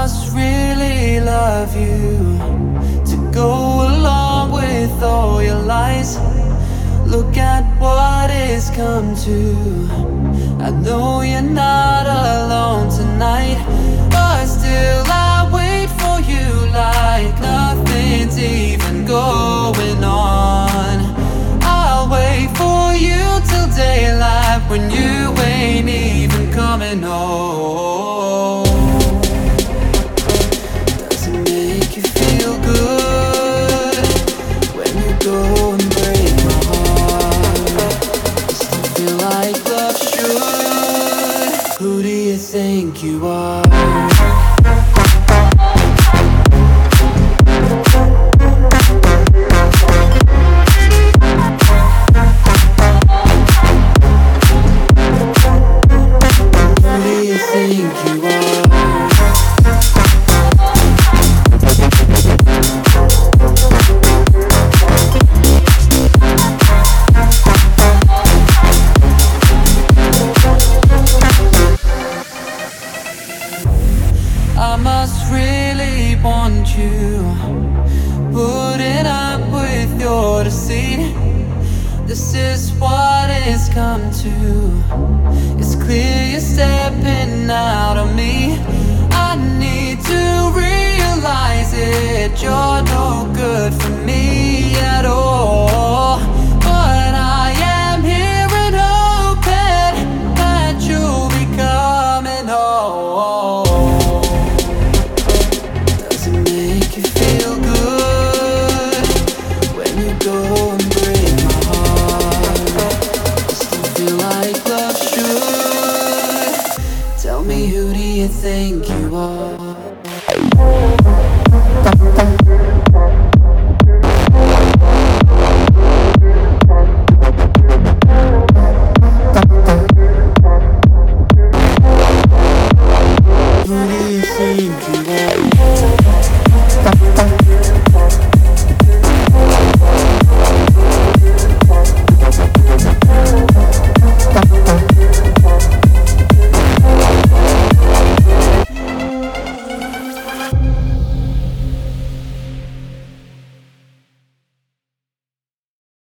must really love you to go along with all your lies. Look at what it's come to. I know you're not alone tonight, but still I wait for you like nothing's even going on. I'll wait for you till daylight when you ain't even coming home. Does it make you feel good when you go and break my heart? Still feel like love should. Who do you think you are? I must really want you, putting up with your deceit. This is what it's come to. It's clear you're stepping out on me. I need to realize it. You're no good for me at all. But I am here and hoping that you'll be coming home. Does it make you feel good when you go and break my heart? I still feel like love should. Tell me, who do you think you are?